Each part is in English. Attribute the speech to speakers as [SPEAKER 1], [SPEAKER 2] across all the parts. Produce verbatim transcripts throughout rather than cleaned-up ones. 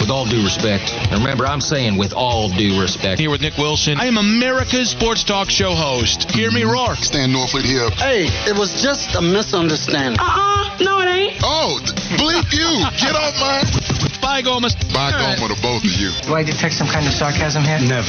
[SPEAKER 1] With all due respect. And remember, I'm saying with all due respect.
[SPEAKER 2] Here with Nick Wilson. I am America's sports talk show host. Hear me roar.
[SPEAKER 3] Stan Norfleet here.
[SPEAKER 4] Hey, it was just a misunderstanding.
[SPEAKER 5] Uh-uh. No, it ain't.
[SPEAKER 3] Oh, bleep you. Get off my...
[SPEAKER 2] Bye, Gomez.
[SPEAKER 3] Bye, Gomez, right. To both of you.
[SPEAKER 6] Do I detect some kind of sarcasm here?
[SPEAKER 4] Never.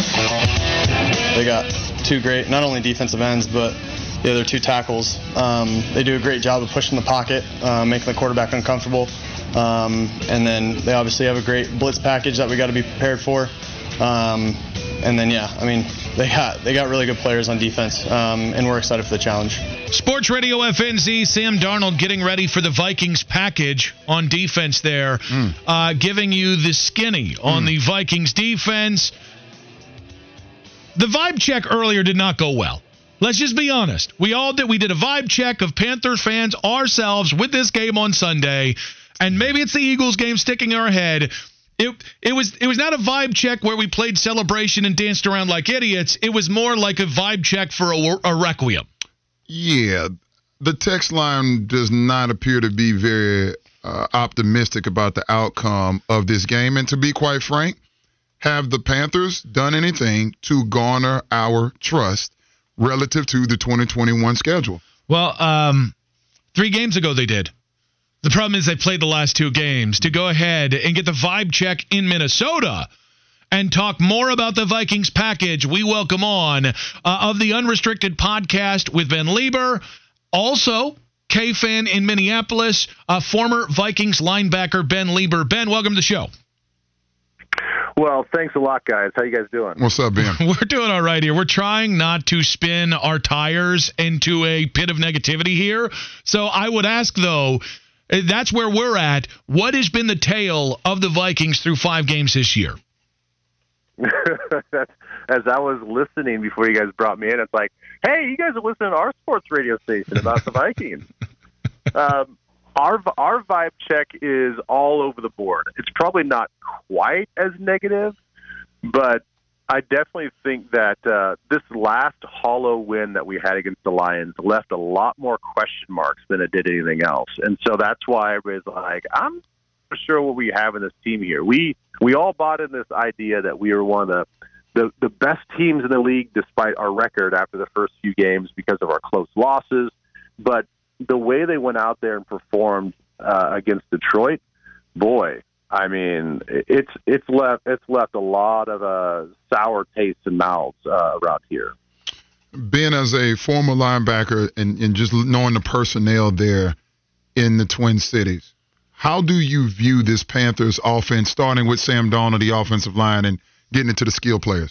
[SPEAKER 7] They got two great, not only defensive ends, but the other two tackles. Um, they do a great job of pushing the pocket, uh, making the quarterback uncomfortable. Um, and then they obviously have a great blitz package that we got to be prepared for. Um, and then, yeah, I mean, they got they got really good players on defense, um, and we're excited for the challenge.
[SPEAKER 2] Sports Radio F N Z, Sam Darnold getting ready for the Vikings package on defense there, mm. uh, giving you the skinny on mm. the Vikings defense. The vibe check earlier did not go well. Let's just be honest. We all did. We did a vibe check of Panthers fans ourselves with this game on Sunday. And maybe it's the Eagles game sticking in our head. It it was it was not a vibe check where we played Celebration and danced around like idiots. It was more like a vibe check for a, a requiem.
[SPEAKER 3] Yeah, the text line does not appear to be very uh, optimistic about the outcome of this game. And to be quite frank, have the Panthers done anything to garner our trust relative to the twenty twenty-one schedule?
[SPEAKER 2] Well, um, three games ago they did. The problem is they played the last two games. To go ahead and get the vibe check in Minnesota and talk more about the Vikings package, we welcome on uh, of the Unrestricted Podcast with Ben Lieber, also K-Fan in Minneapolis, uh, former Vikings linebacker Ben Lieber. Ben, welcome to the show.
[SPEAKER 8] Well, thanks a lot, guys. How you guys doing?
[SPEAKER 3] What's up, Ben?
[SPEAKER 2] We're doing all right here. We're trying not to spin our tires into a pit of negativity here. So I would ask, though, that's where we're at. What has been the tale of the Vikings through five games this year?
[SPEAKER 8] As I was listening before you guys brought me in, it's like, hey, you guys are listening to our sports radio station about the Vikings. um, our our vibe check is all over the board. It's probably not quite as negative, but I definitely think that uh, this last hollow win that we had against the Lions left a lot more question marks than it did anything else. And so that's why everybody's like, I'm not sure what we have in this team here. We we all bought in this idea that we were one of the, the, the best teams in the league despite our record after the first few games because of our close losses. But the way they went out there and performed uh, against Detroit, boy, I mean, it's it's left it's left a lot of uh, sour tastes in mouths uh, around here.
[SPEAKER 3] Being as a former linebacker and, and just knowing the personnel there in the Twin Cities, how do you view this Panthers offense, starting with Sam Darnold, the offensive line, and getting into the skill players?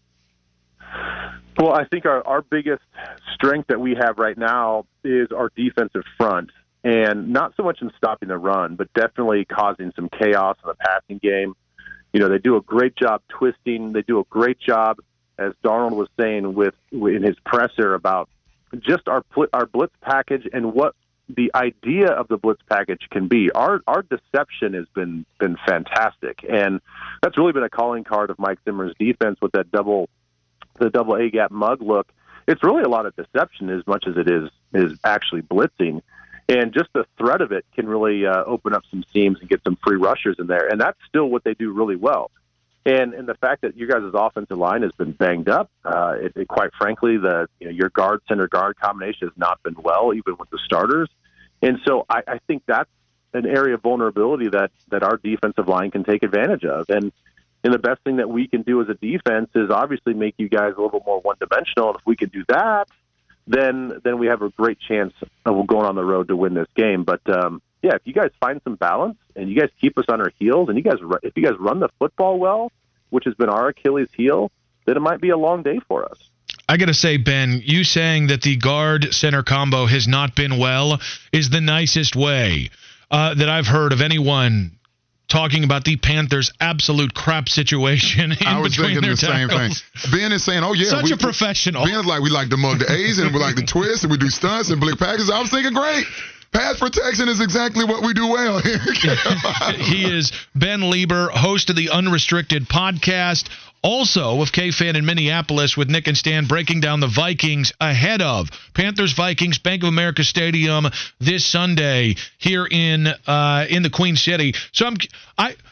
[SPEAKER 8] Well, I think our, our biggest strength that we have right now is our defensive front. And not so much in stopping the run, but definitely causing some chaos in the passing game. You know, they do a great job twisting. They do a great job, as Darnold was saying with in his presser, about just our our blitz package and what the idea of the blitz package can be. Our our deception has been been fantastic, and that's really been a calling card of Mike Zimmer's defense with that double the double A gap mug look. It's really a lot of deception as much as it is is actually blitzing. And just the threat of it can really uh, open up some seams and get some free rushers in there. And that's still what they do really well. And and the fact that you guys' offensive line has been banged up, uh, it, it, quite frankly, the you know, your guard, center guard combination has not been well, even with the starters. And so I, I think that's an area of vulnerability that, that our defensive line can take advantage of. And, and the best thing that we can do as a defense is obviously make you guys a little more one-dimensional. And if we can do that, then then we have a great chance of going on the road to win this game. But, um, yeah, if you guys find some balance and you guys keep us on our heels and you guys if you guys run the football well, which has been our Achilles heel, then it might be a long day for us.
[SPEAKER 2] I got to say, Ben, you saying that the guard-center combo has not been well is the nicest way uh, that I've heard of anyone talking about the Panthers' absolute crap situation in
[SPEAKER 3] I was
[SPEAKER 2] between
[SPEAKER 3] thinking
[SPEAKER 2] their
[SPEAKER 3] the same
[SPEAKER 2] tackles.
[SPEAKER 3] thing. Ben is saying, oh, yeah.
[SPEAKER 2] Such
[SPEAKER 3] we,
[SPEAKER 2] a professional.
[SPEAKER 3] Ben's like, we like to mug the A's and we like to twist and we do stunts and blitz packages. I was thinking, great. Pass protection is exactly what we do well here.
[SPEAKER 2] He is Ben Lieber, host of the Unrestricted Podcast, also of K-Fan in Minneapolis with Nick and Stan, breaking down the Vikings ahead of Panthers-Vikings, Bank of America Stadium this Sunday here in uh, in the Queen City. So I'm I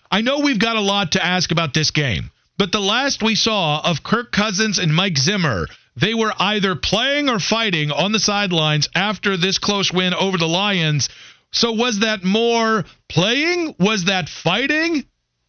[SPEAKER 2] I know we've got a lot to ask about this game, but the last we saw of Kirk Cousins and Mike Zimmer, they were either playing or fighting on the sidelines after this close win over the Lions. So was that more playing? Was that fighting?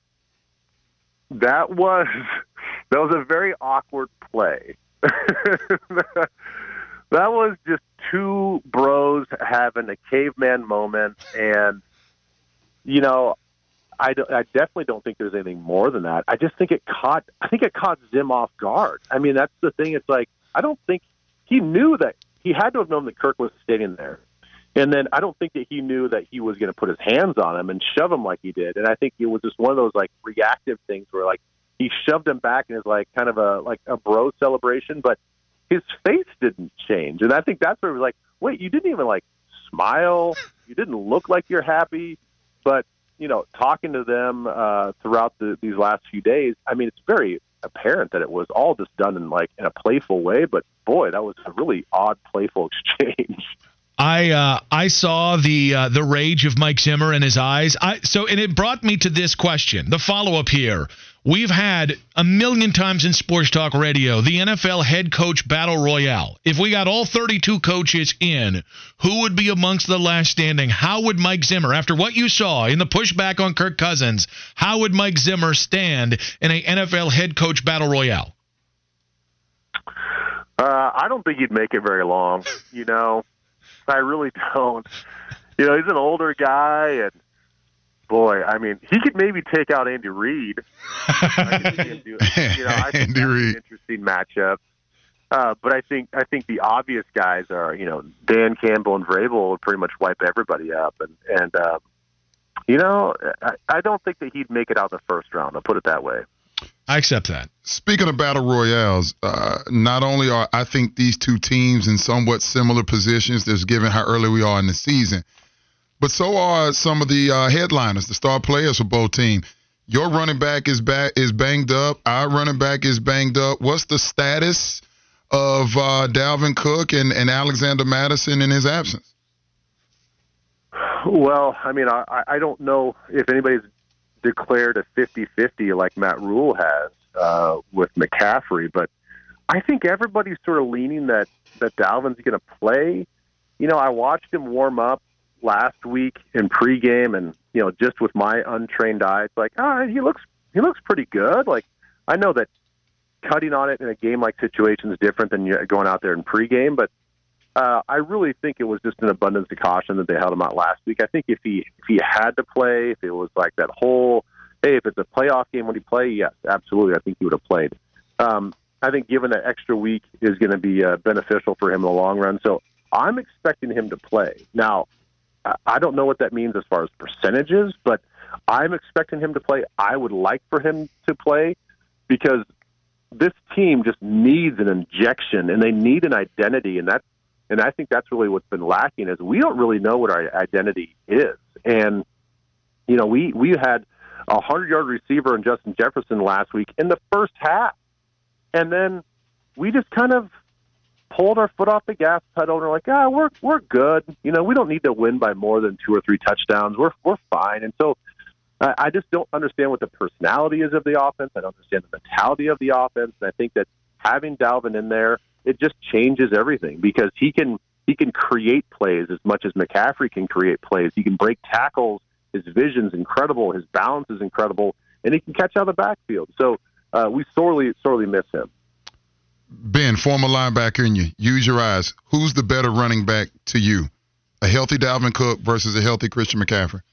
[SPEAKER 8] That was that was a very awkward play. That was just two bros having a caveman moment, and you know, I, do, I definitely don't think there's anything more than that. I just think it caught. I think it caught Zim off guard. I mean, that's the thing. It's like I don't think he knew that he had to have known that Kirk was standing there. And then I don't think that he knew that he was going to put his hands on him and shove him like he did. And I think it was just one of those like reactive things where like he shoved him back and is like kind of a like a bro celebration, but his face didn't change. And I think that's where it was like, wait, you didn't even like smile. You didn't look like you're happy. But, you know, talking to them uh, throughout the, these last few days, I mean, it's very apparent that it was all just done in like in a playful way. But boy, that was a really odd, playful exchange.
[SPEAKER 2] I uh, I saw the uh, the rage of Mike Zimmer in his eyes. I, so, and it brought me to this question, the follow-up here. We've had a million times in Sports Talk Radio the N F L head coach battle royale. If we got all thirty-two coaches in, who would be amongst the last standing? How would Mike Zimmer, after what you saw in the pushback on Kirk Cousins, how would Mike Zimmer stand in a N F L head coach battle royale?
[SPEAKER 8] Uh, I don't think he'd make it very long, you know. I really don't. You know, he's an older guy, and boy, I mean, he could maybe take out Andy Reid. I could see him do, you know, I think
[SPEAKER 3] Andy Reid.
[SPEAKER 8] An interesting matchup. Uh, but I think I think the obvious guys are, you know, Dan Campbell and Vrabel would pretty much wipe everybody up, and and uh, you know, I, I don't think that he'd make it out the first round. I'll put it that way.
[SPEAKER 2] I accept that.
[SPEAKER 3] Speaking of battle royales, uh, not only are I think these two teams in somewhat similar positions, just given how early we are in the season, but so are some of the uh, headliners, the star players for both teams. Your running back is back is banged up. Our running back is banged up. What's the status of uh, Dalvin Cook and, and Alexander Mattison in his absence?
[SPEAKER 8] Well, I mean, I, I don't know if anybody's declared a fifty-fifty like Matt Rule has uh, with McCaffrey, but I think everybody's sort of leaning that, that Dalvin's going to play. You know, I watched him warm up last week in pregame, and, you know, just with my untrained eye, it's like, ah, oh, he looks he looks pretty good. Like, I know that cutting on it in a game-like situation is different than going out there in pregame, but Uh, I really think it was just an abundance of caution that they held him out last week. I think if he if he had to play, if it was like that whole, hey, if it's a playoff game, would he play? Yes, absolutely. I think he would have played. Um, I think given that extra week is going to be uh, beneficial for him in the long run. So I'm expecting him to play. Now, I don't know what that means as far as percentages, but I'm expecting him to play. I would like for him to play because this team just needs an injection, and they need an identity, and that's And I think that's really what's been lacking is we don't really know what our identity is. And, you know, we, we had a hundred-yard receiver in Justin Jefferson last week in the first half. And then we just kind of pulled our foot off the gas pedal and we're like, ah, we're we're good. You know, we don't need to win by more than two or three touchdowns. We're we're fine. And so I, I just don't understand what the personality is of the offense. I don't understand the mentality of the offense. And I think that having Dalvin in there, it just changes everything because he can he can create plays as much as McCaffrey can create plays. He can break tackles. His vision's incredible. His balance is incredible, and he can catch out of the backfield. So uh, we sorely sorely miss him.
[SPEAKER 3] Ben, former linebacker in you, use your eyes. Who's the better running back to you? A healthy Dalvin Cook versus a healthy Christian McCaffrey?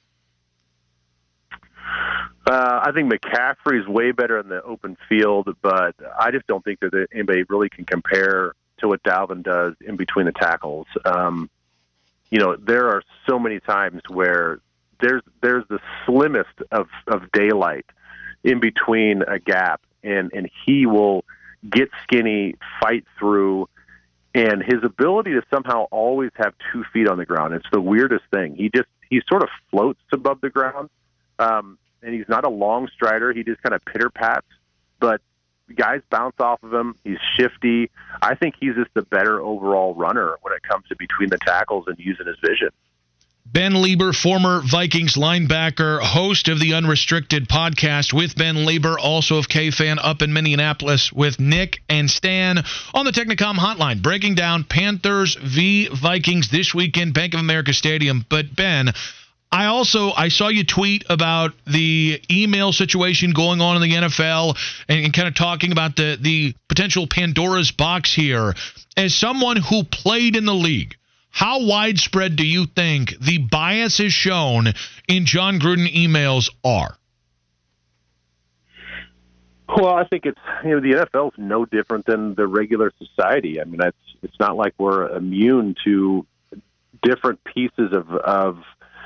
[SPEAKER 8] Uh, I think McCaffrey's way better in the open field, but I just don't think that anybody really can compare to what Dalvin does in between the tackles. Um, you know, there are so many times where there's there's the slimmest of, of daylight in between a gap, and, and he will get skinny, fight through, and his ability to somehow always have two feet on the ground. It's the weirdest thing. He just he sort of floats above the ground. Um, And he's not a long strider. He just kind of pitter-pats. But guys bounce off of him. He's shifty. I think he's just the better overall runner when it comes to between the tackles and using his vision.
[SPEAKER 2] Ben Lieber, former Vikings linebacker, host of the Unrestricted podcast with Ben Lieber, also of K-Fan up in Minneapolis with Nick and Stan on the Technicom hotline, breaking down Panthers v. Vikings this weekend, Bank of America Stadium. But Ben, I also I saw you tweet about the email situation going on in the N F L and, and kind of talking about the, the potential Pandora's box here. As someone who played in the league, how widespread do you think the biases shown in John Gruden emails are?
[SPEAKER 8] Well, I think it's, you know, the N F L is no different than the regular society. I mean, it's it's not like we're immune to different pieces of of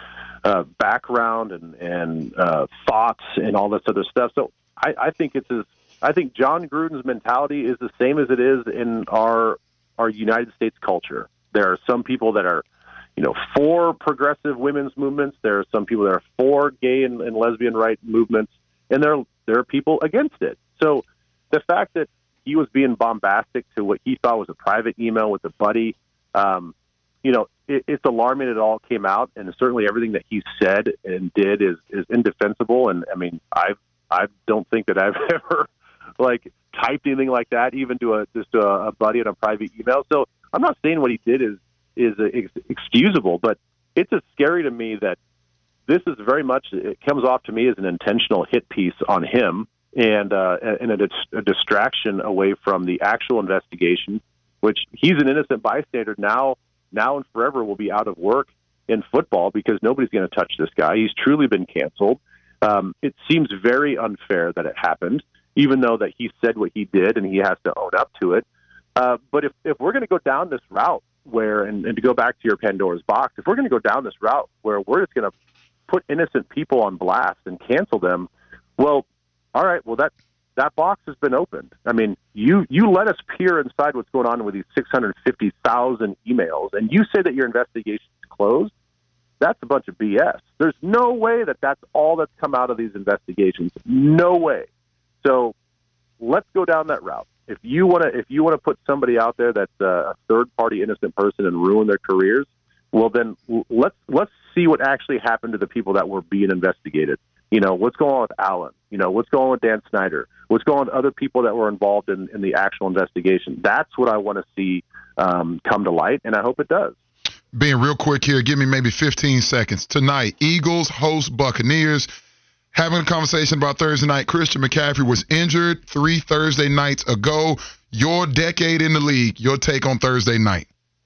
[SPEAKER 8] uh, background and and uh, thoughts and all this other stuff. So I, I think it's as I think John Gruden's mentality is the same as it is in our our United States culture. There are some people that are, you know, for progressive women's movements. There are some people that are for gay and, and lesbian right movements, and there there are people against it. So the fact that he was being bombastic to what he thought was a private email with a buddy, um, you know, it, it's alarming it all came out, and certainly everything that he said and did is is indefensible. And I mean, I I don't think that I've ever like typed anything like that, even to a just a, a buddy in a private email. So I'm not saying what he did is is ex- excusable, but it's just scary to me that this is very much, it comes off to me as an intentional hit piece on him and uh, and a, dis- a distraction away from the actual investigation, which he's an innocent bystander now, now and forever will be out of work in football because nobody's going to touch this guy. He's truly been canceled. Um, it seems very unfair that it happened, even though that he said what he did and he has to own up to it. Uh, but if, if we're going to go down this route where, and, and to go back to your Pandora's box, if we're going to go down this route where we're just going to put innocent people on blast and cancel them, well, all right, well, that that box has been opened. I mean, you, you let us peer inside what's going on with these six hundred fifty thousand emails, and you say that your investigation is closed. That's a bunch of B S. There's no way that that's all that's come out of these investigations. No way. So let's go down that route. If you want to, if you want to put somebody out there that's a third-party innocent person and ruin their careers, well, then let's let's see what actually happened to the people that were being investigated. You know, what's going on with Allen? You know, what's going on with Dan Snyder? What's going on with other people that were involved in, in the actual investigation? That's what I want to see um, come to light, and I hope it does.
[SPEAKER 3] Being real quick here, give me maybe fifteen seconds. Tonight, Eagles host Buccaneers. Having a conversation about Thursday night, Christian McCaffrey was injured three Thursday nights ago. Your decade in the league, your take on Thursday night.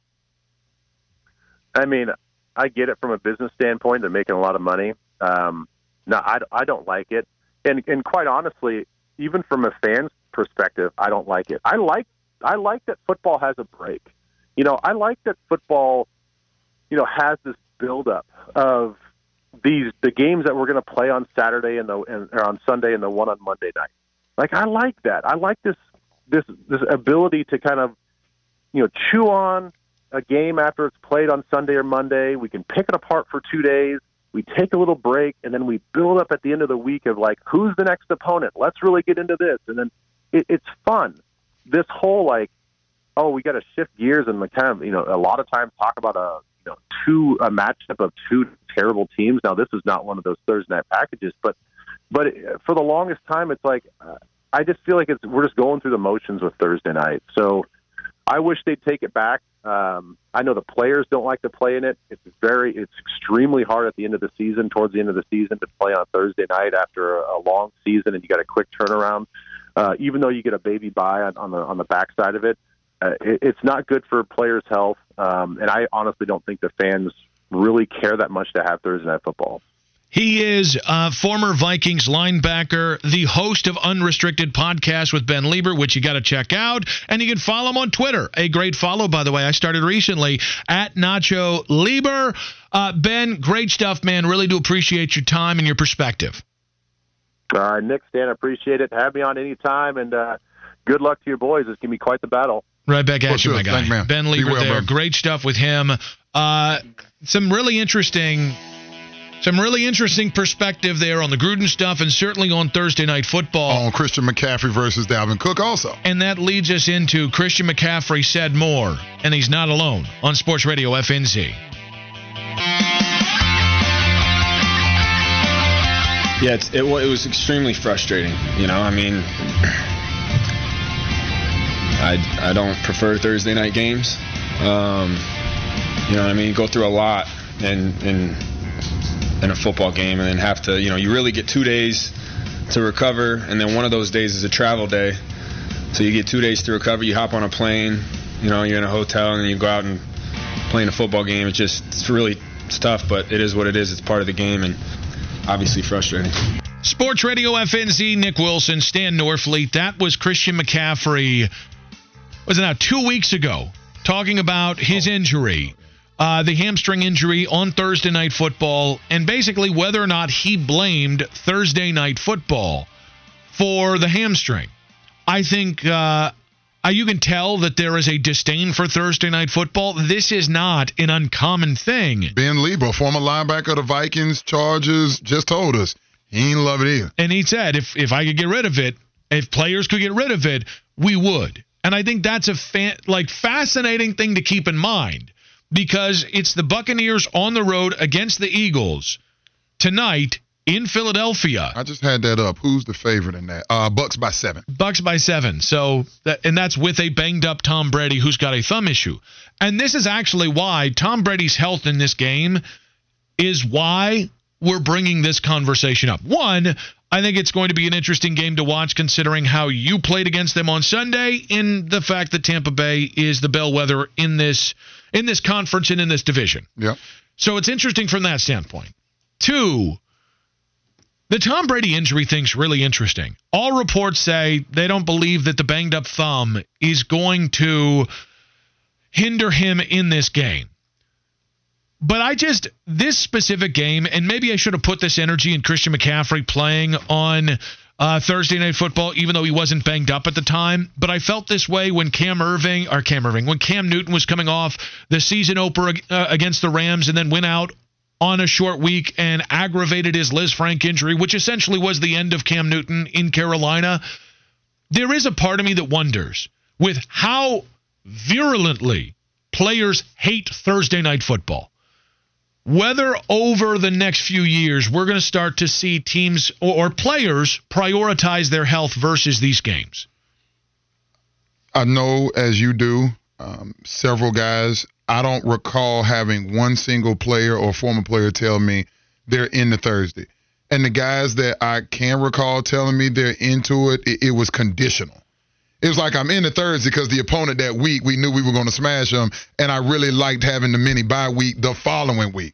[SPEAKER 8] I mean, I get it from a business standpoint. They're making a lot of money. Um, no, I, I don't like it. And, and quite honestly, even from a fan's perspective, I don't like it. I like I like that football has a break. You know, I like that football, you know, has this buildup of these the games that we're going to play on Saturday and the and or on Sunday and the one on Monday night. Like, I like that. I like this this this ability to kind of, you know, chew on a game after it's played on Sunday or Monday. We can pick it apart for two days. We take a little break, and then we build up at the end of the week of, like, who's the next opponent? Let's really get into this. And then it, it's fun. This whole, like, oh, we got to shift gears and kind of, you know, a lot of times talk about a, you know, two a matchup of two terrible teams. Now, this is not one of those Thursday night packages, but but for the longest time, it's like uh, I just feel like it's we're just going through the motions with Thursday night. So I wish they'd take it back. Um, I know the players don't like to play in it. It's very, it's extremely hard at the end of the season, towards the end of the season, to play on Thursday night after a, a long season, and you got a quick turnaround. Uh, even though you get a baby bye on, on the on the backside of it, uh, it, it's not good for players' health. Um, and I honestly don't think the fans really care that much to have Thursday night football.
[SPEAKER 2] He is uh, former Vikings linebacker, the host of Unrestricted Podcast with Ben Lieber, which you got to check out. And you can follow him on Twitter. A great follow, by the way. I started recently at Nacho Lieber. Uh, Ben, great stuff, man. Really do appreciate your time and your perspective.
[SPEAKER 8] All right, Nick, Stan, appreciate it. Have me on any time, and uh, good luck to your boys. It's going to be quite the battle.
[SPEAKER 2] Right back at
[SPEAKER 3] For
[SPEAKER 2] you,
[SPEAKER 3] sure.
[SPEAKER 2] my guy.
[SPEAKER 3] Thank, man.
[SPEAKER 2] Ben Lieber
[SPEAKER 3] well,
[SPEAKER 2] there.
[SPEAKER 3] bro.
[SPEAKER 2] Great stuff with him. Uh, some really interesting... Some really interesting perspective there on the Gruden stuff, and certainly on Thursday Night Football.
[SPEAKER 3] On Christian McCaffrey versus Dalvin Cook also.
[SPEAKER 2] And that leads us into Christian McCaffrey said more, and he's not alone on Sports Radio F N Z.
[SPEAKER 5] Yeah, it's, it, it was extremely frustrating. You know, I mean, I, I don't prefer Thursday night games. Um, you know what I mean? You go through a lot in, in, in a football game and then have to, you know, you really get two days to recover, and then one of those days is a travel day. So you get two days to recover. You hop on a plane, you know, you're in a hotel, and then you go out and play in a football game. It's just, it's really it's tough, but it is what it is. It's part of the game, and obviously frustrating.
[SPEAKER 2] Sports Radio F N Z, Nick Wilson, Stan Norfleet. That was Christian McCaffrey, was it now, two weeks ago, talking about his injury, uh, the hamstring injury on Thursday Night Football, and basically whether or not he blamed Thursday Night Football for the hamstring. I think uh, you can tell that there is a disdain for Thursday Night Football. This is not an uncommon thing.
[SPEAKER 3] Ben Lieber, former linebacker of the Vikings, Chargers, just told us he ain't love it either.
[SPEAKER 2] And he said, if if I could get rid of it, if players could get rid of it, we would. And I think that's a fa- like fascinating thing to keep in mind, because it's the Buccaneers on the road against the Eagles tonight in Philadelphia.
[SPEAKER 3] I just had that up. Who's the favorite in that? Uh, Bucks by seven.
[SPEAKER 2] Bucks by seven. So, that, and that's with a banged-up Tom Brady who's got a thumb issue. And this is actually why Tom Brady's health in this game is why we're bringing this conversation up. One, I think it's going to be an interesting game to watch considering how you played against them on Sunday, in the fact that Tampa Bay is the bellwether in this in this conference and in this division.
[SPEAKER 3] Yeah.
[SPEAKER 2] So it's interesting from that standpoint. Two, the Tom Brady injury thing's really interesting. All reports say they don't believe that the banged-up thumb is going to hinder him in this game. But I just, this specific game, and maybe I should have put this energy in Christian McCaffrey playing on uh, Thursday Night Football, even though he wasn't banged up at the time. But I felt this way when Cam Irving, or Cam Irving, when Cam Newton was coming off the season opener uh, against the Rams and then went out on a short week and aggravated his Liz Frank injury, which essentially was the end of Cam Newton in Carolina. There is a part of me that wonders, with how virulently players hate Thursday Night Football, whether over the next few years we're going to start to see teams or, or players prioritize their health versus these games.
[SPEAKER 3] I know, as you do, um, several guys, I don't recall having one single player or former player tell me they're into Thursday. And the guys that I can recall telling me they're into it, it, it was conditional. It was like, I'm into Thursday because the opponent that week, we knew we were going to smash them, and I really liked having the mini bye week the following week.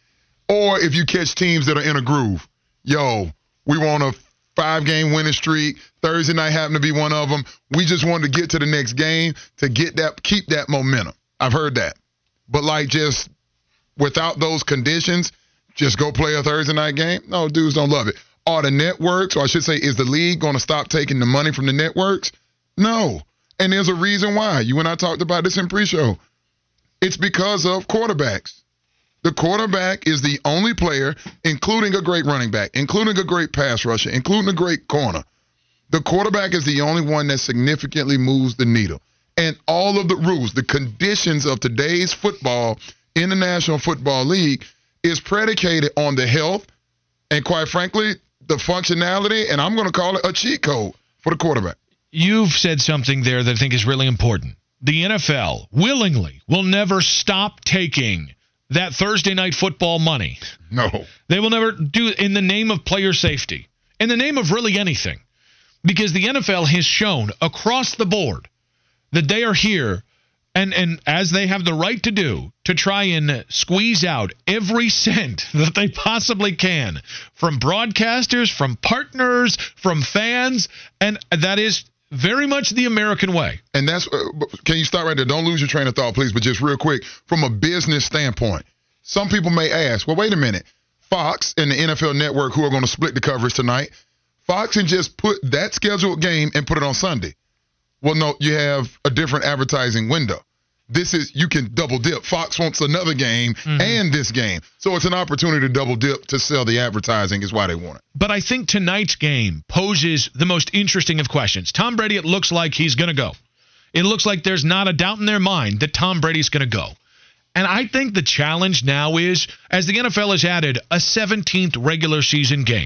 [SPEAKER 3] Or if you catch teams that are in a groove, yo, we want a five-game winning streak. Thursday night happened to be one of them. We just wanted to get to the next game to get that, keep that momentum. I've heard that. But like, just without those conditions, just go play a Thursday night game? No, dudes don't love it. Are the networks, or I should say, is the league going to stop taking the money from the networks? No. And there's a reason why. You and I talked about this in pre-show. It's because of quarterbacks. The quarterback is the only player, including a great running back, including a great pass rusher, including a great corner. The quarterback is the only one that significantly moves the needle. And all of the rules, the conditions of today's football in the National Football League is predicated on the health and, quite frankly, the functionality, and I'm going to call it a cheat code for the quarterback.
[SPEAKER 2] You've said something there that I think is really important. The N F L willingly will never stop taking that Thursday Night Football money.
[SPEAKER 3] No.
[SPEAKER 2] They will never do it in the name of player safety, in the name of really anything. Because the N F L has shown across the board that they are here, and, and as they have the right to do, to try and squeeze out every cent that they possibly can from broadcasters, from partners, from fans, and that is very much the American way.
[SPEAKER 3] And that's, uh, can you stop right there? Don't lose your train of thought, please, but just real quick, from a business standpoint, some people may ask, well, wait a minute, Fox and the N F L Network, who are going to split the coverage tonight, Fox can just put that scheduled game and put it on Sunday. Well, no, you have a different advertising window. This is, you can double dip. Fox wants another game mm-hmm. and this game. So it's an opportunity to double dip to sell the advertising is why they want it.
[SPEAKER 2] But I think tonight's game poses the most interesting of questions. Tom Brady, it looks like he's going to go. It looks like there's not a doubt in their mind that Tom Brady's going to go. And I think the challenge now is, as the N F L has added a seventeenth regular season game,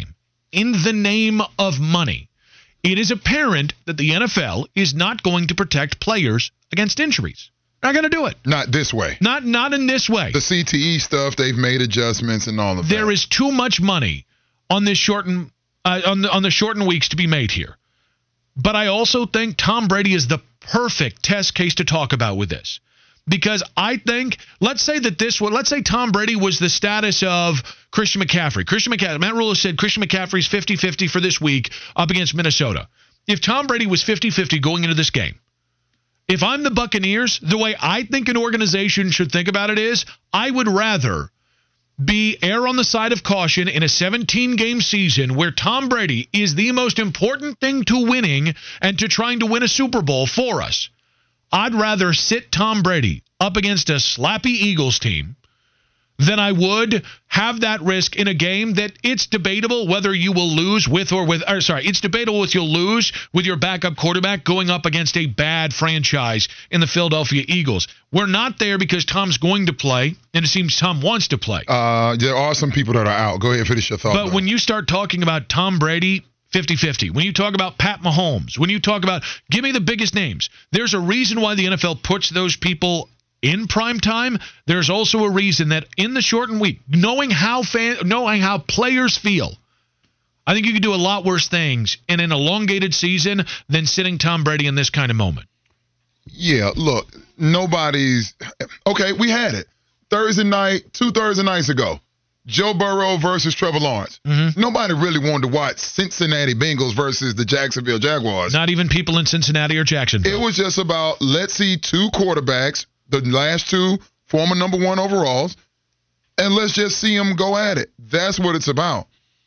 [SPEAKER 2] in the name of money. It is apparent that the N F L is not going to protect players against injuries. Not going to do it.
[SPEAKER 3] Not this way.
[SPEAKER 2] Not not in this way.
[SPEAKER 3] The C T E stuff, they've made adjustments and all of that.
[SPEAKER 2] There is too much money on this shortened uh, on the on the shortened weeks to be made here. But I also think Tom Brady is the perfect test case to talk about with this. Because I think, let's say that this would, let's say Tom Brady was the status of Christian McCaffrey. Christian McCaffrey, Matt Rule said Christian McCaffrey's fifty-fifty for this week up against Minnesota. If Tom Brady was fifty-fifty going into this game, if I'm the Buccaneers, the way I think an organization should think about it is, I would rather be err on the side of caution in a seventeen-game season where Tom Brady is the most important thing to winning and to trying to win a Super Bowl for us. I'd rather sit Tom Brady up against a slappy Eagles team than I would have that risk in a game that it's debatable whether you will lose with or with, or sorry, it's debatable if you'll lose with your backup quarterback going up against a bad franchise in the Philadelphia Eagles. We're not there because Tom's going to play, and it seems Tom wants to play.
[SPEAKER 3] Uh, there are some people that are out. Go ahead and finish your thought.
[SPEAKER 2] But
[SPEAKER 3] though.
[SPEAKER 2] when you start talking about Tom Brady, fifty-fifty. When you talk about Pat Mahomes, when you talk about, give me the biggest names. There's a reason why the N F L puts those people in prime time. There's also a reason that in the shortened week, knowing how fan, knowing how players feel, I think you can do a lot worse things in an elongated season than sitting Tom Brady in this kind of moment.
[SPEAKER 3] Yeah, look, nobody's okay. We had it Thursday night, two Thursday nights ago. Joe Burrow versus Trevor Lawrence. Mm-hmm. Nobody really wanted to watch Cincinnati Bengals versus the Jacksonville Jaguars.
[SPEAKER 2] Not even people in Cincinnati or Jacksonville.
[SPEAKER 3] It was just about, let's see two quarterbacks, the last two former number one overalls, and let's just see them go at it. That's what it's about.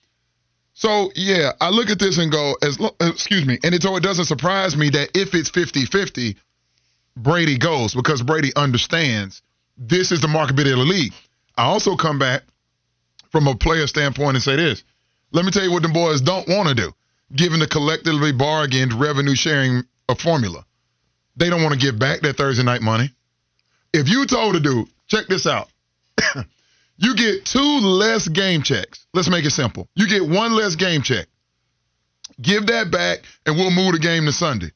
[SPEAKER 3] So, yeah, I look at this and go, as excuse me, and it, so it doesn't surprise me that if it's fifty-fifty, Brady goes, because Brady understands this is the marketability of the league. I also come back from a player standpoint and say this. Let me tell you what the boys don't want to do, given the collectively bargained revenue sharing a formula. They don't want to give back that Thursday night money. If you told a dude, check this out, you get two less game checks. Let's make it simple. You get one less game check. Give that back, and we'll move the game to Sunday.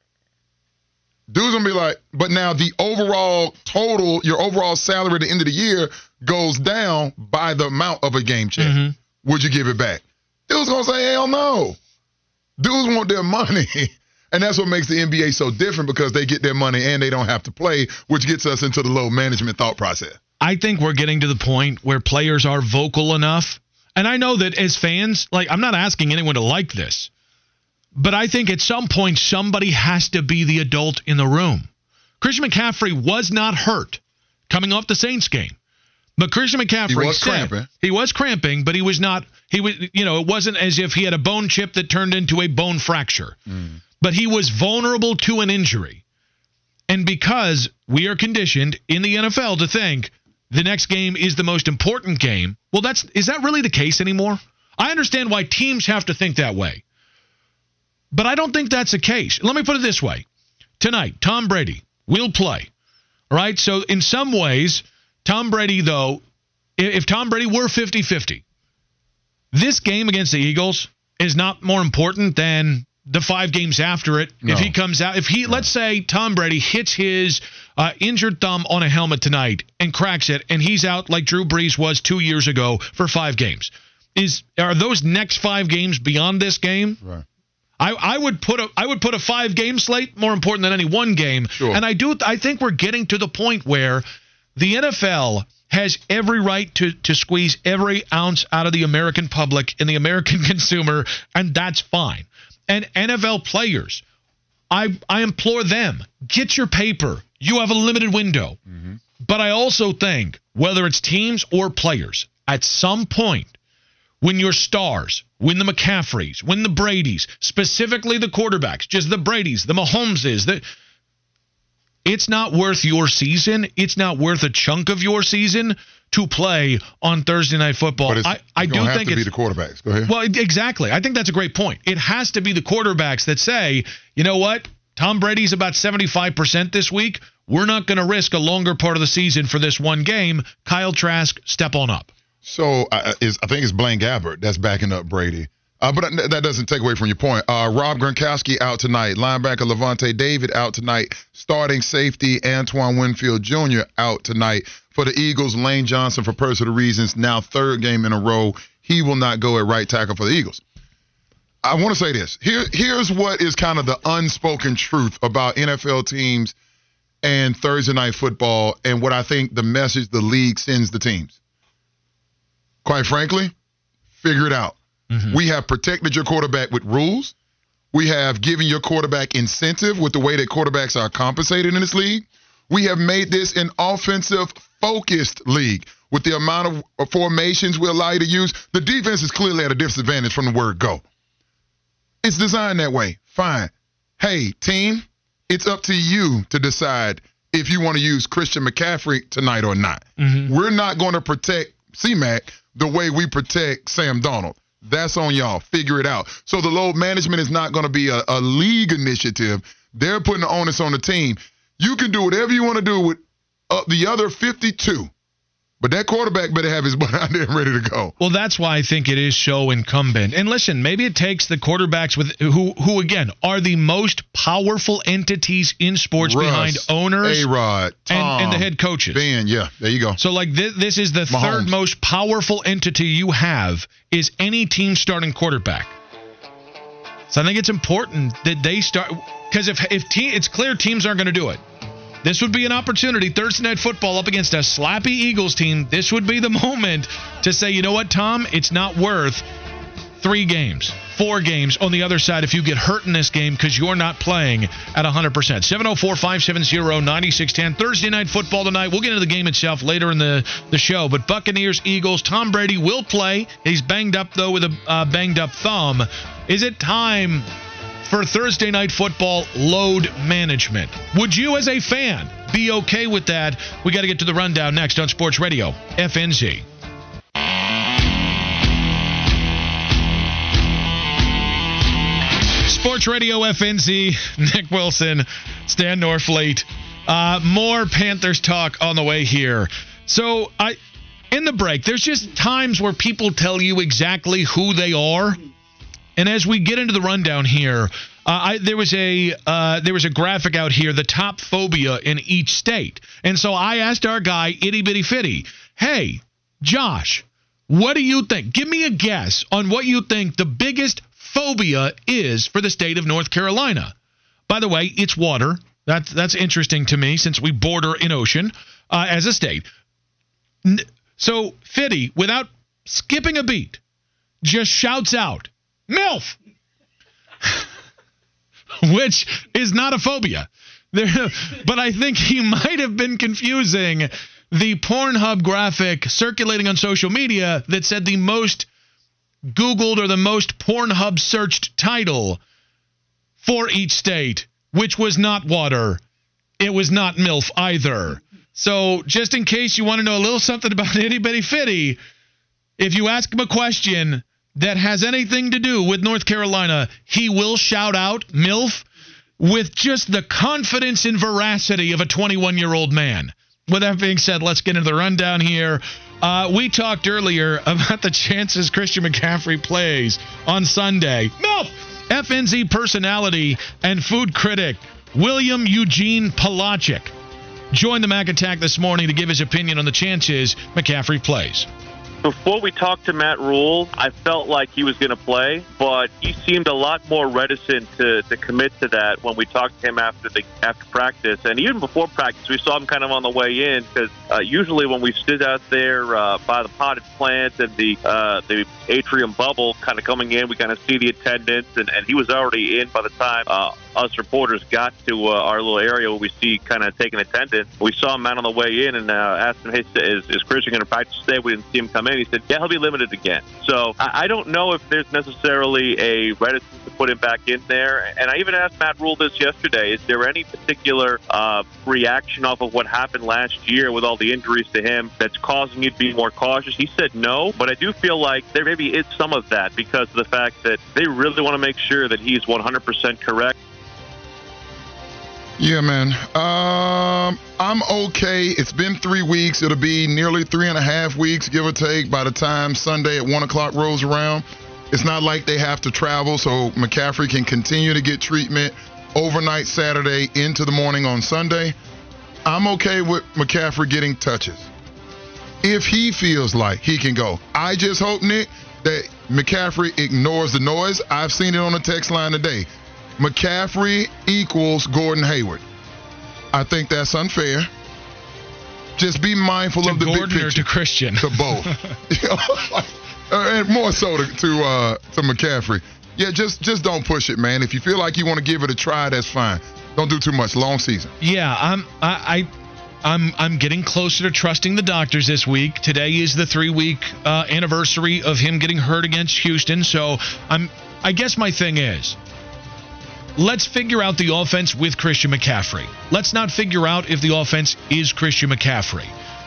[SPEAKER 3] Dude's going to be like, but now the overall total, your overall salary at the end of the year goes down by the amount of a game check. Mm-hmm. Would you give it back? Dude's going to say, hell no. Dudes want their money. And that's what makes the N B A so different, because they get their money and they don't have to play, which gets us into the low management thought process.
[SPEAKER 2] I think we're getting to the point where players are vocal enough. And I know that as fans, like, I'm not asking anyone to like this, but I think at some point somebody has to be the adult in the room. Christian McCaffrey was not hurt coming off the Saints game. But Christian McCaffrey
[SPEAKER 3] he was
[SPEAKER 2] said
[SPEAKER 3] cramping.
[SPEAKER 2] he was cramping, but he was not, he was, you know, it wasn't as if he had a bone chip that turned into a bone fracture. Mm. But he was vulnerable to an injury. And because we are conditioned in the N F L to think the next game is the most important game, well, that's is that really the case anymore? I understand why teams have to think that way. But I don't think that's the case. Let me put it this way. Tonight, Tom Brady will play. All right? So in some ways, Tom Brady, though, if Tom Brady were fifty-fifty, this game against the Eagles is not more important than the five games after it. No. If he comes out, if he, no. let's say Tom Brady hits his uh, injured thumb on a helmet tonight and cracks it, and he's out like Drew Brees was two years ago for five games. Is are those next five games beyond this game?
[SPEAKER 3] Right.
[SPEAKER 2] I, I would put a I would put a five game slate more important than any one game.
[SPEAKER 3] Sure.
[SPEAKER 2] And I do I think we're getting to the point where the N F L has every right to to squeeze every ounce out of the American public and the American consumer, and that's fine. And N F L players, I I implore them, get your paper. You have a limited window. Mm-hmm. But I also think, whether it's teams or players, at some point, when your stars, when the McCaffreys, when the Bradys, specifically the quarterbacks, just the Bradys, the Mahomeses, the, it's not worth your season. It's not worth a chunk of your season to play on Thursday Night Football.
[SPEAKER 3] But it's,
[SPEAKER 2] I, I
[SPEAKER 3] it's
[SPEAKER 2] do
[SPEAKER 3] have
[SPEAKER 2] think
[SPEAKER 3] to
[SPEAKER 2] it's
[SPEAKER 3] be the quarterbacks. Go ahead.
[SPEAKER 2] Well, exactly. I think that's a great point. It has to be the quarterbacks that say, you know what? Tom Brady's about seventy-five percent this week. We're not going to risk a longer part of the season for this one game. Kyle Trask, step on up.
[SPEAKER 3] So uh, is, I think it's Blaine Gabbert that's backing up Brady. Uh, but that doesn't take away from your point. Uh, Rob Gronkowski out tonight. Linebacker Levante David out tonight. Starting safety Antoine Winfield Junior out tonight. For the Eagles, Lane Johnson, for personal reasons, now third game in a row. He will not go at right tackle for the Eagles. I want to say this. Here, here's what is kind of the unspoken truth about N F L teams and Thursday night football, and what I think the message the league sends the teams. Quite frankly, figure it out. Mm-hmm. We have protected your quarterback with rules. We have given your quarterback incentive with the way that quarterbacks are compensated in this league. We have made this an offensive-focused league with the amount of formations we allow you to use. The defense is clearly at a disadvantage from the word go. It's designed that way. Fine. Hey, team, it's up to you to decide if you want to use Christian McCaffrey tonight or not. Mm-hmm. We're not going to protect C-Mac the way we protect Sam Darnold. That's on y'all. Figure it out. So the load management is not going to be a, a league initiative. They're putting the onus on the team. You can do whatever you want to do with uh, the other fifty-two. But that quarterback better have his butt out there ready to go.
[SPEAKER 2] Well, that's why I think it is so incumbent. And listen, maybe it takes the quarterbacks with who, who again, are the most powerful entities in sports
[SPEAKER 3] Russ,
[SPEAKER 2] behind owners
[SPEAKER 3] A-Rod, Tom,
[SPEAKER 2] and, and the head coaches.
[SPEAKER 3] Ben, yeah, there you go.
[SPEAKER 2] So, like, this, this is the
[SPEAKER 3] Mahomes.
[SPEAKER 2] third most powerful entity you have is any team starting quarterback. So I think it's important that they start – because if, if te- it's clear teams aren't going to do it. This would be an opportunity, Thursday Night Football up against a slappy Eagles team. This would be the moment to say, you know what, Tom? It's not worth three games, four games on the other side if you get hurt in this game because you're not playing at one hundred percent. seven oh four, five seven oh, nine six one oh. Thursday Night Football tonight. We'll get into the game itself later in the, the show. But Buccaneers, Eagles, Tom Brady will play. He's banged up, though, with a uh, banged-up thumb. Is it time for Thursday Night Football load management? Would you, as a fan, be okay with that? We got to get to the rundown next on Sports Radio F N Z. Sports Radio F N Z, Nick Wilson, Stan Norfleet. Uh, more Panthers talk on the way here. So, I, in the break, there's just times where people tell you exactly who they are. And as we get into the rundown here, uh, I, there was a uh, there was a graphic out here, the top phobia in each state. And so I asked our guy, Itty Bitty Fitty, hey, Josh, what do you think? Give me a guess on what you think the biggest phobia is for the state of North Carolina. By the way, it's water. That's, that's interesting to me since we border an ocean uh, as a state. So Fitty, without skipping a beat, just shouts out, MILF, which is not a phobia. There, but I think he might have been confusing the Pornhub graphic circulating on social media that said the most Googled or the most Pornhub searched title for each state, which was not water. It was not MILF either. So just in case you want to know a little something about Itty Bitty Fitty, if you ask him a question that has anything to do with North Carolina, he will shout out MILF with just the confidence and veracity of a twenty-one-year-old man. With that being said, let's get into the rundown here. Uh, we talked earlier about the chances Christian McCaffrey plays on Sunday. MILF! F N Z personality and food critic William Eugene Palacic joined the Mac Attack this morning to give his opinion on the chances McCaffrey plays.
[SPEAKER 9] Before we talked to Matt Rule, I felt like he was going to play, but he seemed a lot more reticent to, to commit to that when we talked to him after the after practice. And even before practice, we saw him kind of on the way in because uh, usually when we stood out there uh, by the potted plant and the uh, the atrium bubble kind of coming in, we kind of see the attendance, and, and he was already in by the time uh, us reporters got to uh, our little area where we see kind of taking attendance. We saw him out on the way in and uh, asked him, hey, is, is Christian going to practice today? We didn't see him come in. He said, yeah, he'll be limited again. So I, I don't know if there's necessarily a reticence to put him back in there. And I even asked Matt Rule this yesterday. Is there any particular uh, reaction off of what happened last year with all the injuries to him that's causing you to be more cautious? He said no, but I do feel like there maybe is some of that because of the fact that they really want to make sure that he's one hundred percent correct.
[SPEAKER 3] Yeah, man. Um, I'm okay. It's been three weeks. It'll be nearly three and a half weeks, give or take, by the time Sunday at one o'clock rolls around. It's not like they have to travel, so McCaffrey can continue to get treatment overnight Saturday into the morning on Sunday. I'm okay with McCaffrey getting touches if he feels like he can go. I just hope, Nick, that McCaffrey ignores the noise. I've seen it on the text line today. McCaffrey equals Gordon Hayward. I think that's unfair. Just be mindful
[SPEAKER 2] to
[SPEAKER 3] of the
[SPEAKER 2] Gordon
[SPEAKER 3] big picture.
[SPEAKER 2] Or to Christian?
[SPEAKER 3] To both. You know, like, and more so to to, uh, to McCaffrey. Yeah, just just don't push it, man. If you feel like you want to give it a try, that's fine. Don't do too much. Long season.
[SPEAKER 2] Yeah, I'm I, I I'm I'm getting closer to trusting the doctors this week. Today is the three week uh, anniversary of him getting hurt against Houston. So I'm I guess my thing is, let's figure out the offense with Christian McCaffrey. Let's not figure out if the offense is Christian McCaffrey.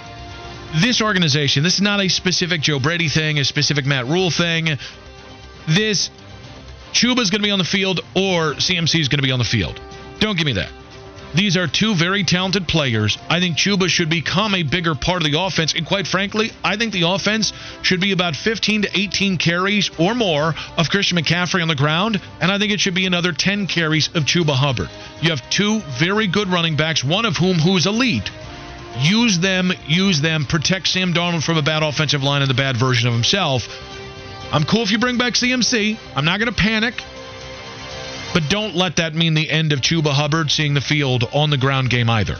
[SPEAKER 2] This organization, this is not a specific Joe Brady thing, a specific Matt Rule thing. This Chuba's going to be on the field or C M C is going to be on the field. Don't give me that. These are two very talented players. I think Chuba should become a bigger part of the offense. And quite frankly, I think the offense should be about fifteen to eighteen carries or more of Christian McCaffrey on the ground. And I think it should be another ten carries of Chuba Hubbard. You have two very good running backs, one of whom who is elite. Use them, use them, protect Sam Darnold from a bad offensive line and the bad version of himself. I'm cool if you bring back C M C. I'm not going to panic. But don't let that mean the end of Chuba Hubbard seeing the field on the ground game either.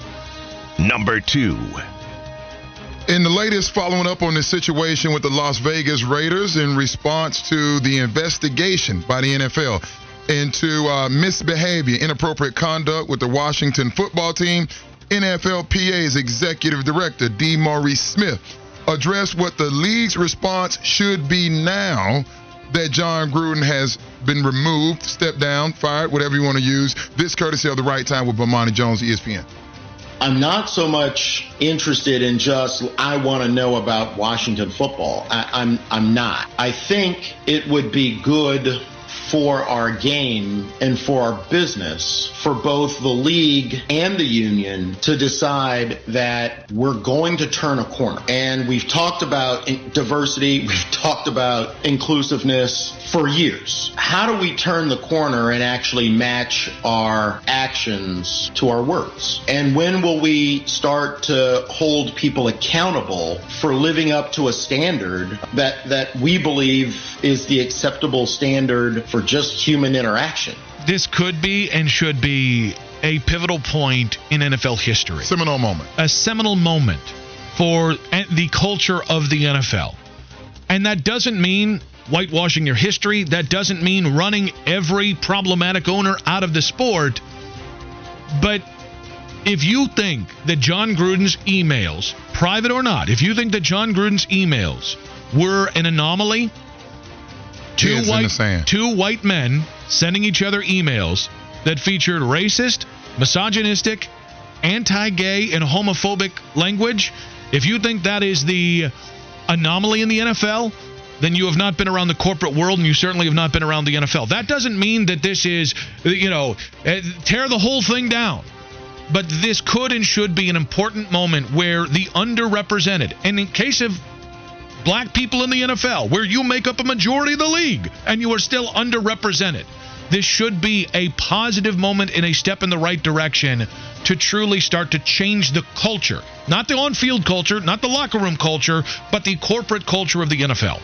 [SPEAKER 10] Number two.
[SPEAKER 3] In the latest, following up on the situation with the Las Vegas Raiders in response to the investigation by the N F L into uh, misbehavior, inappropriate conduct with the Washington football team, N F L P A's executive director, DeMaurice Smith, addressed what the league's response should be now that John Gruden has been removed, stepped down, fired, whatever you want to use. This courtesy of The Right Time with Bomani Jones, E S P N.
[SPEAKER 11] I'm not so much interested in just, I want to know about Washington football. I, I'm, I'm not. I think it would be good for our game and for our business, for both the league and the union to decide that we're going to turn a corner. And we've talked about diversity, we've talked about inclusiveness for years. How do we turn the corner and actually match our actions to our words? And when will we start to hold people accountable for living up to a standard that, that we believe is the acceptable standard for just human interaction?
[SPEAKER 2] This could be and should be a pivotal point in N F L history.
[SPEAKER 3] Seminal moment.
[SPEAKER 2] A seminal moment for the culture of the N F L. And that doesn't mean whitewashing your history. That doesn't mean running every problematic owner out of the sport. But if you think that John Gruden's emails, private or not, if you think that John Gruden's emails were an anomaly, Two white, two white men sending each other emails that featured racist, misogynistic, anti-gay, and homophobic language. If you think that is the anomaly in the N F L, then you have not been around the corporate world, and you certainly have not been around the N F L. That doesn't mean that this is, you know, tear the whole thing down. But this could and should be an important moment where the underrepresented, and in case of black people in the N F L, where you make up a majority of the league and you are still underrepresented, this should be a positive moment and a step in the right direction to truly start to change the culture. Not the on-field culture, not the locker room culture, but the corporate culture of the N F L.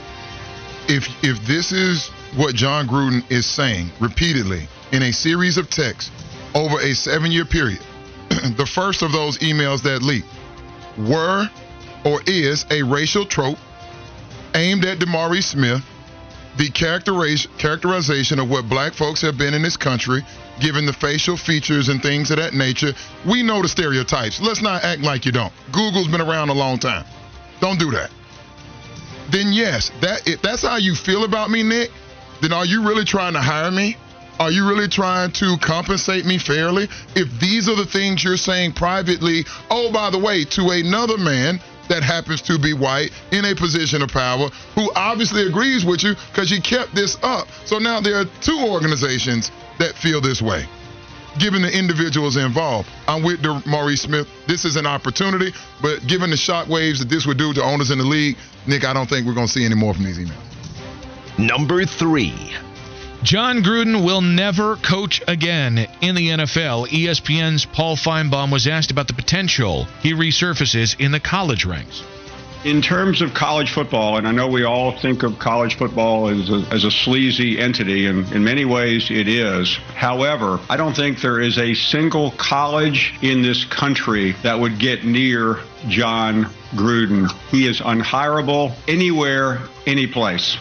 [SPEAKER 3] If if this is what John Gruden is saying repeatedly in a series of texts over a seven-year period, the first of those emails that leaked were or is a racial trope aimed at DeMaurice Smith, the characterization of what black folks have been in this country, given the facial features and things of that nature. We know the stereotypes. Let's not act like you don't. Google's been around a long time. Don't do that. Then yes, that if that's how you feel about me, Nick, then are you really trying to hire me? Are you really trying to compensate me fairly? If these are the things you're saying privately, oh, by the way, to another man that happens to be white in a position of power who obviously agrees with you because you kept this up. So now there are two organizations that feel this way, given the individuals involved. I'm with DeMaurice Smith. This is an opportunity, but given the shockwaves that this would do to owners in the league, Nick, I don't think we're going to see any more from these emails.
[SPEAKER 10] Number three.
[SPEAKER 2] John Gruden will never coach again in the N F L. E S P N's Paul Feinbaum was asked about the potential he resurfaces in the college ranks.
[SPEAKER 12] In terms of college football, and I know we all think of college football as a, as a sleazy entity, and in many ways it is. However, I don't think there is a single college in this country that would get near John Gruden. He is unhireable anywhere, any place.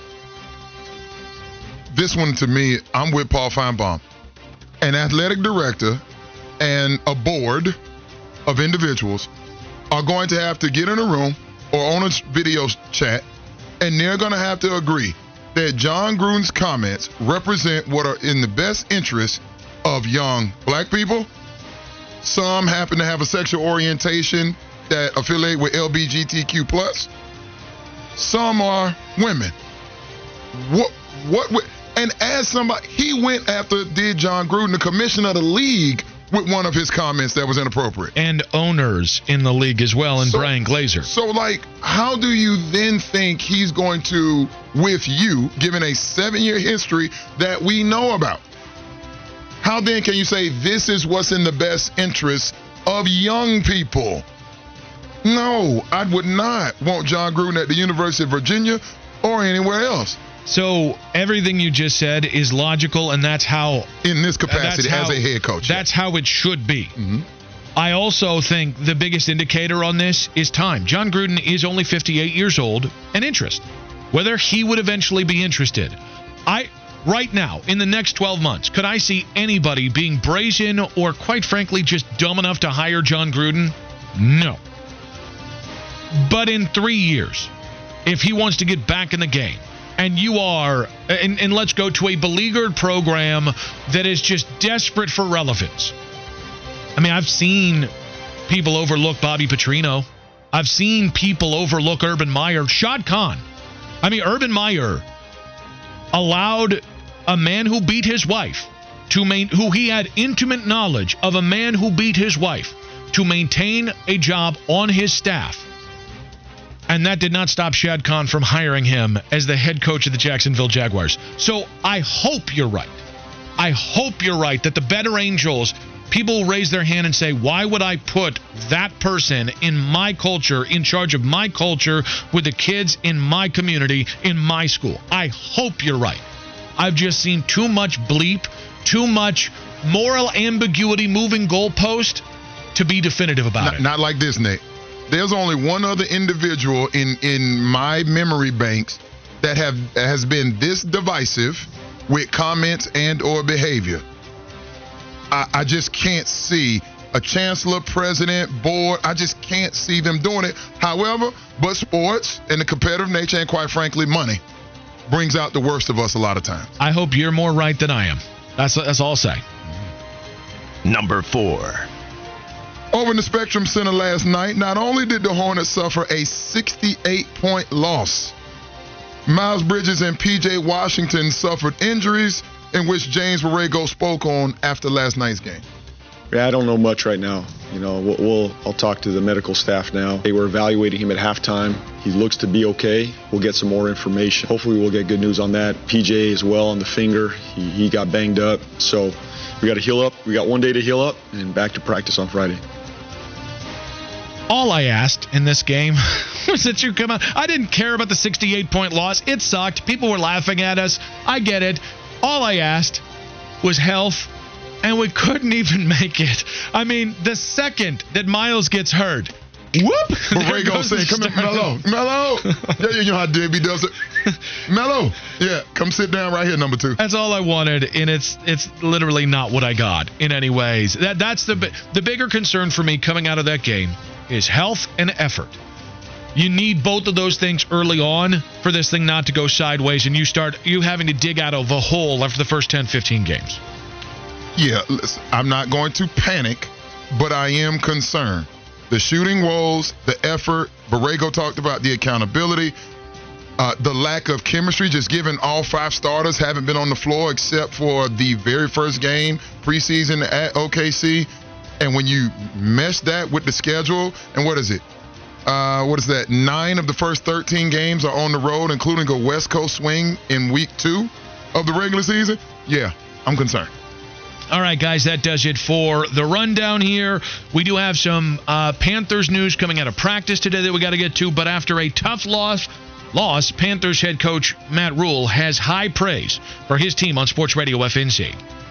[SPEAKER 3] This one, to me, I'm with Paul Feinbaum. An athletic director and a board of individuals are going to have to get in a room or on a video chat, and they're going to have to agree that John Gruden's comments represent what are in the best interest of young black people. Some happen to have a sexual orientation that affiliate with L G B T Q plus. Some are women. What, what, and as somebody, he went after, did John Gruden, the commissioner of the league, with one of his comments that was inappropriate.
[SPEAKER 2] And owners in the league as well, and
[SPEAKER 3] so,
[SPEAKER 2] Brian Glazer.
[SPEAKER 3] So, like, how do you then think he's going to, with you, given a seven-year history that we know about, how then can you say this is what's in the best interest of young people? No, I would not want John Gruden at the University of Virginia or anywhere else.
[SPEAKER 2] So everything you just said is logical, and that's how...
[SPEAKER 3] In this capacity
[SPEAKER 2] how,
[SPEAKER 3] as a head coach.
[SPEAKER 2] That's yeah. how it should be.
[SPEAKER 3] Mm-hmm.
[SPEAKER 2] I also think the biggest indicator on this is time. John Gruden is only fifty-eight years old, and interest. Whether he would eventually be interested. I, right now, in the next twelve months, could I see anybody being brazen or, quite frankly, just dumb enough to hire John Gruden? No. But in three years, if he wants to get back in the game, and you are, and, and let's go to a beleaguered program that is just desperate for relevance. I mean, I've seen people overlook Bobby Petrino. I've seen people overlook Urban Meyer. Shad Khan. I mean, Urban Meyer allowed a man who beat his wife, to main, who he had intimate knowledge of a man who beat his wife, to maintain a job on his staff. And that did not stop Shad Khan from hiring him as the head coach of the Jacksonville Jaguars. So I hope you're right. I hope you're right that the better angels, people will raise their hand and say, why would I put that person in my culture, in charge of my culture, with the kids in my community, in my school? I hope you're right. I've just seen too much bleep, too much moral ambiguity, moving goalpost to be definitive about
[SPEAKER 3] not,
[SPEAKER 2] it.
[SPEAKER 3] Not like this, Nate. There's only one other individual in, in my memory banks that have has been this divisive with comments and or behavior. I, I just can't see a chancellor, president, board. I just can't see them doing it. However, but sports and the competitive nature and, quite frankly, money brings out the worst of us a lot of times.
[SPEAKER 2] I hope you're more right than I am. That's, that's all I'll say.
[SPEAKER 10] Number four.
[SPEAKER 3] Over in the Spectrum Center last night, not only did the Hornets suffer a sixty-eight point loss, Miles Bridges and P J Washington suffered injuries, in which James Borrego spoke on after last night's game.
[SPEAKER 13] Yeah, I don't know much right now. You know, we'll, we'll I'll talk to the medical staff now. They were evaluating him at halftime. He looks to be okay. We'll get some more information. Hopefully we'll get good news on that. P J as well on the finger. He, he got banged up. So we got to heal up. We got one day to heal up and back to practice on Friday.
[SPEAKER 2] All I asked in this game was that you come out. I didn't care about the sixty-eight point loss. It sucked. People were laughing at us. I get it. All I asked was health, and we couldn't even make it. I mean, the second that Miles gets hurt, whoop!
[SPEAKER 3] Borrego saying, come here, Melo. Melo! Yeah, you know how J B does it. Melo! Yeah, come sit down right here, number two.
[SPEAKER 2] That's all I wanted, and it's it's literally not what I got in any ways. That That's the, the bigger concern for me coming out of that game is health and effort. You need both of those things early on for this thing not to go sideways and you start you having to dig out of a hole after the first ten, fifteen games.
[SPEAKER 3] Yeah, listen, I'm not going to panic, but I am concerned. The shooting woes, the effort, Borrego talked about the accountability, uh, the lack of chemistry, just given all five starters haven't been on the floor except for the very first game preseason at O K C. And when you mesh that with the schedule, and what is it? Uh, what is that? Nine of the first thirteen games are on the road, including a West Coast swing in week two of the regular season. Yeah, I'm concerned.
[SPEAKER 2] All right, guys, that does it for the rundown here. We do have some uh, Panthers news coming out of practice today that we got to get to, but after a tough loss, loss, Panthers head coach Matt Rule has high praise for his team on Sports Radio F N Z.